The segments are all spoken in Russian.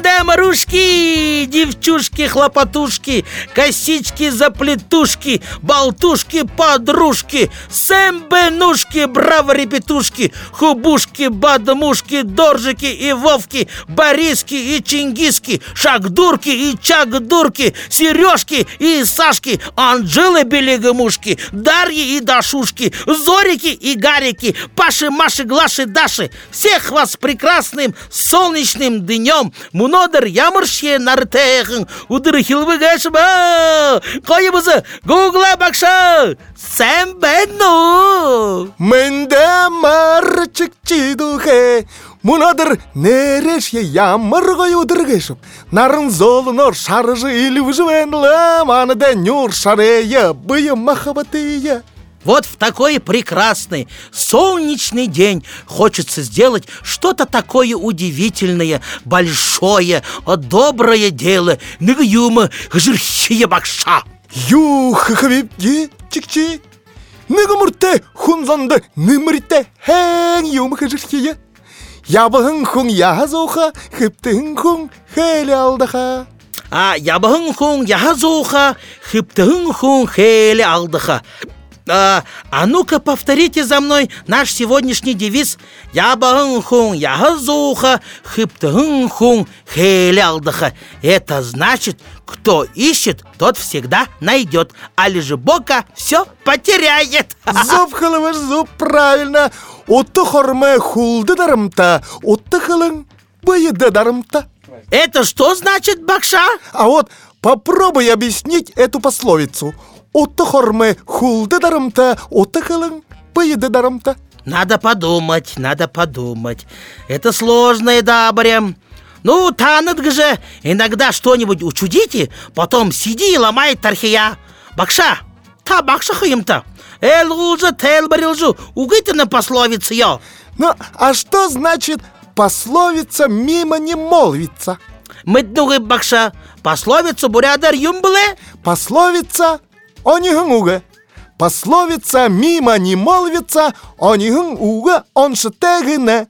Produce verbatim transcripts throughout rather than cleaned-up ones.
Мында-марушки, девчушки-хлопотушки, косички-заплетушки, болтушки-подружки, сэмбэнушки, браво-репетушки, хубушки, бадмушки, доржики и вовки, Бориски и Чингиски, Шагдурки и Чагдурки, Сережки и Сашки, Анжелы-белегамушки, Дарьи и Дашушки, Зорики и Гарики, Паши, Маши, Глаши, Даши. Всех вас прекрасным солнечным днем. Мунодыр ямырше нартехын, удыр хилвыгашба, койыбызы гугла бакша, сэмбэну. Мында марчык чидухе, мунодыр нереше ямыр гой удыргышып, нарын золынор шарыжы илюжвен ламаны да нюр шарея, быйы махабатыя. Вот в такой прекрасный солнечный день хочется сделать что-то такое удивительное, большое, доброе дело. Ныгюма жирхия бакша. Юхахавипги чикчи. Ныгумурте хунзанды нымырте хэн юмхажирхия. Ябахын хун яхазоха, хыптын хун хэли алдаха. А ябахын хун яхазоха, хыптын хун хэли алдаха. А, а ну-ка повторите за мной наш сегодняшний девиз. Ябахын-хун яхазуха, хыптын-хун хейлялдаха. Это значит, кто ищет, тот всегда найдет, а лишь бока все потеряет. Зуб халываш зуб, правильно. Отты хорме хулды дарымта, отты хылын быйды дарымта. Это что значит, Бакша? А вот попробуй объяснить эту пословицу. Отты хорме хулды дарымта, отты хылын быйды дарымта. Надо подумать, надо подумать. Это сложное, дабрям. Ну, танат же, иногда что-нибудь учудите, потом сиди и ломай тархия. Бакша, та бакша хыйым-то. Эл уже тел барилжу, угыты на пословице я. Ну, а что значит пословица мимо не молвится? Мыднугы, Бакша, пословицу бурядар юмбле? Пословица онихын уга. Пословица мимо не молвится, онихын уга оншы тегіне.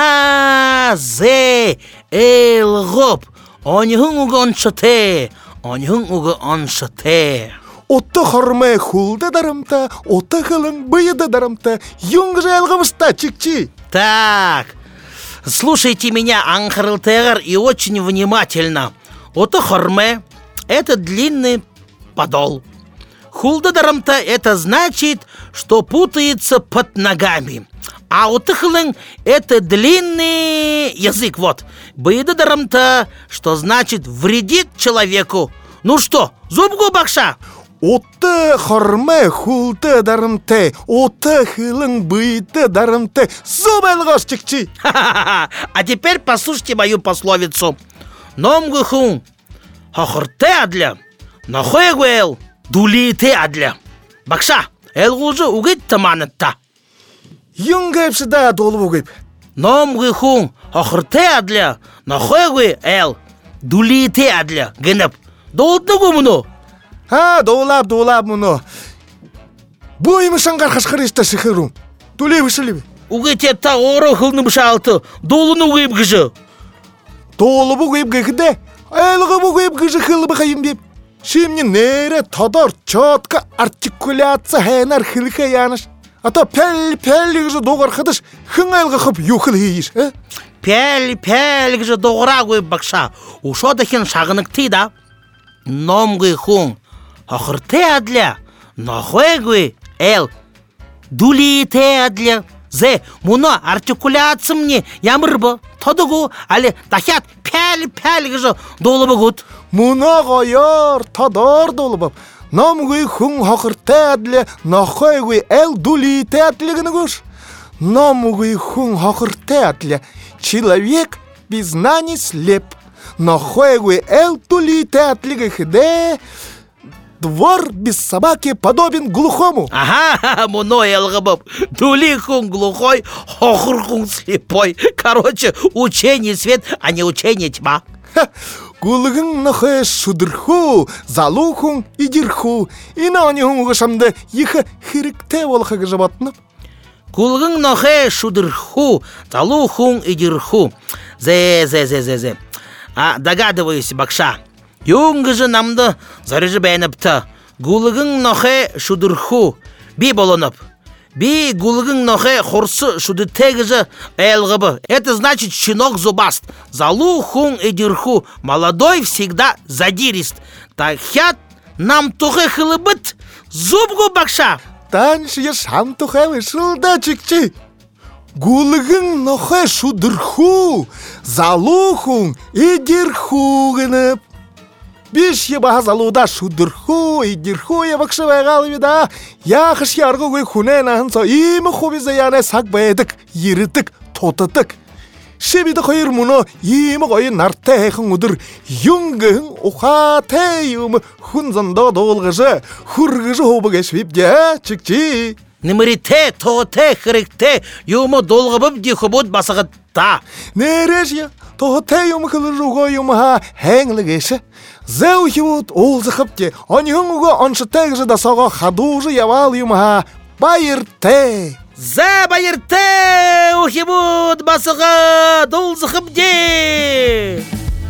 А, зе, эл гоп, онихын уга оншы те, онихын уга оншы те. Отты хорме хулды дарымта, отты хылын быйды дарымта, юнг же элгымышта чикчи. Так, слушайте меня, Анхарлтегар, и очень внимательно. Отты хорме – это длинный подол. Хулдадарамта – это значит, что путается под ногами. А утыхлын – это длинный язык, вот. Быдадарамта, что значит вредит человеку. Ну что, зубгу, Бакша? Отты хорме хулды дарымте, отты хылын быйды дарымте, зуб элгаш чикчи. А теперь послушайте мою пословицу. Номгухун хохорте адля, нахуэгуэл. Дулите адля. Бакша, элгужу угит таманатта. Юнгайпсы да долу угип. Номгыхун охырте адля, нахуэгуэ эл. Дулите адля, генеп. Долутнугу муну? А, долап, долап муну. Боймышан гархашқарышта шихыру. Дуле вышылыбы. Угите та оро хылны бышалты. Долуну угип гыжы. Долу бугип гыхде. Элгы бугип гыжы хылыбы хайым беп. Şimdi nere tadar çatka artikülatsa hener hılka yanış. Ata pel pel gıcı doğar kıdış hıngayl gıkıp yuhıl hiyiş. Pel pel gıcı doğra koyup baksa. Uşo dahin şağınıktı da. Nom gıhun. Ahırte adля. Нахуй гы эл. Дулите адля. Зе муно артикуляция мне ямырбы. Тодугу али дахят pel pel gıcı долы бұғыт. Муна гаяр тадар долбап. Намгы хун хакыртадле, нахайгы эл дулитадлегны гуш. Намгы хун хакыртадле. Человек без знаний слеп. Нахайгы эл дулитадлеге хде. Двор без собаки подобен глухому. Ага, муно элгабаб. Дули хун глухой, хохр хун слепой. Короче, учение свет, а не учение тьма. Гулгын нахэ шудырху, залухун идирху. Инани хун гашамды ихы хирикте волха гажабатны. Гулгын нахэ шудырху, залухун идирху. Зе, зе, зе, зе, зе. А, догадываюсь, Бакша. Юнғы же намды зарыжы бәйніпті. Гулығың нохе шудырху, би болынып. Би гулығың нохе хорсы шуды тегіжі элғыбы. Это значит щенок зубаст. Залу хун эдирху, молодой всегда задирист. Тахят нам тухе хылыбыт, зубгу, Бакша. Таншия шам тухе вышылда, чикчи. Гулығың нохе шудырху, залу хун эдирху гынып. Биш ебаха залуда шудырху, идирху ебакшы байғалы бида. Яқыш ярғы көй хүнен ахынса, имі хубиза яне сақ бәйдік, ерітік, тотытық. Шебиді қойыр мұны, имі қойы нарты әйқын ұдыр, юңгың ұқа тәйімі хүнзанда долғыжы, хүргіжі хобы кәшвепде, чікчі. Немірите, тоғыте, хірікте, юмы долғыбып дихубуд басығытта. Нереш я, тоғыте юмы қылыжуға юмыға әңлігеші. Зәу хивуд ол зықыпте, аньюңуға аншытәгжі дасаға хадужы явал юмыға байырте. Зә байырте, ухибуд басыға дол зықыпте.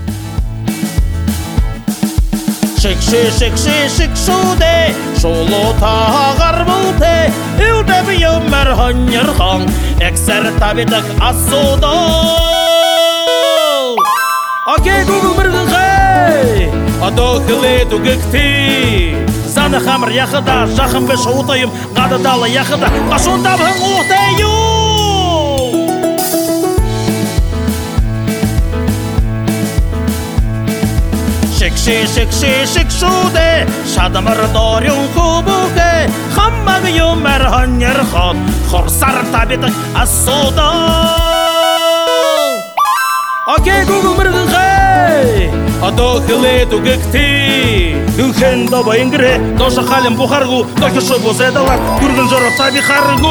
Шикши, шикши, шикшуде, шолу тағар бұлте, үлдәбі юмәр ханьырхан, әксәр табидық асуда. Аке гугл мұрғығай, адоқылы дүгікті. Заны қамыр яқыда, жақын бі шоутайым, ғададалы яқыда, қашундабың ұқтайым. Шикши, шикши, шикшуде, шадымыр дорюн кубуке, хаммағы юмәр ханьырхан, хорсар табидық асуда. Аке гугл мұрғығай, адоқылы дүгікті. Үхен дабайын кіре, дошы қалым бұқарғу, докышы бұз әдалар, күргін жұры таби қарғу.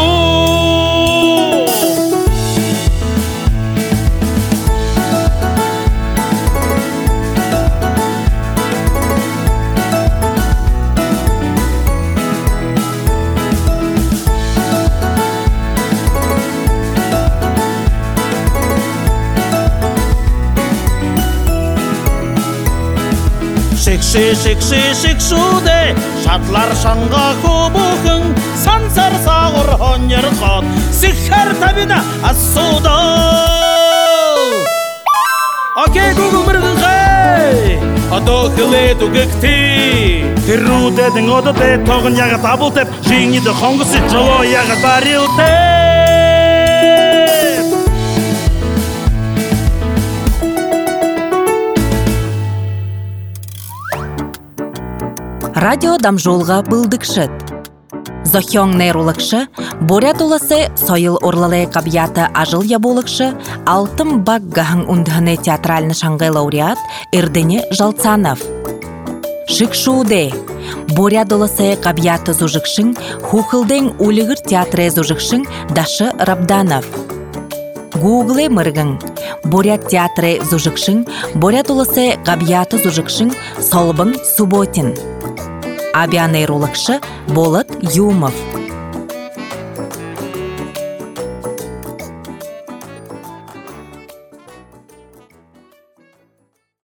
Шикши, шикши, шикшуде, шатлар шанға кубухың, сансар сағыр хоньырхан, сихар табина асуда. Аке гугл мұрғығай, адоқылы дүгікті. Тіру дедің одыте, тоғын яғы табылтеп, жиңиді қоңғысы жыло яғы барилте. Радио дамжолға бұлдықшыт. Зохёң нейролықшы, Бурят уласы сойыл орлалы қабияты ажыл яболықшы, алтым багғағын үндіғыны театральны шаңғай лауреат Эрдене Жалцанов. Шикшуде. Бурят уласы қабияты зужықшың, хухылдың улығыр театры зужықшың Дашы Рабданов. Гугле мыргың. Бурят театры зужықшың, Бурят уласы қабияты зужықшың Солбың Субботин. Авианейрологшы Болот Юмов.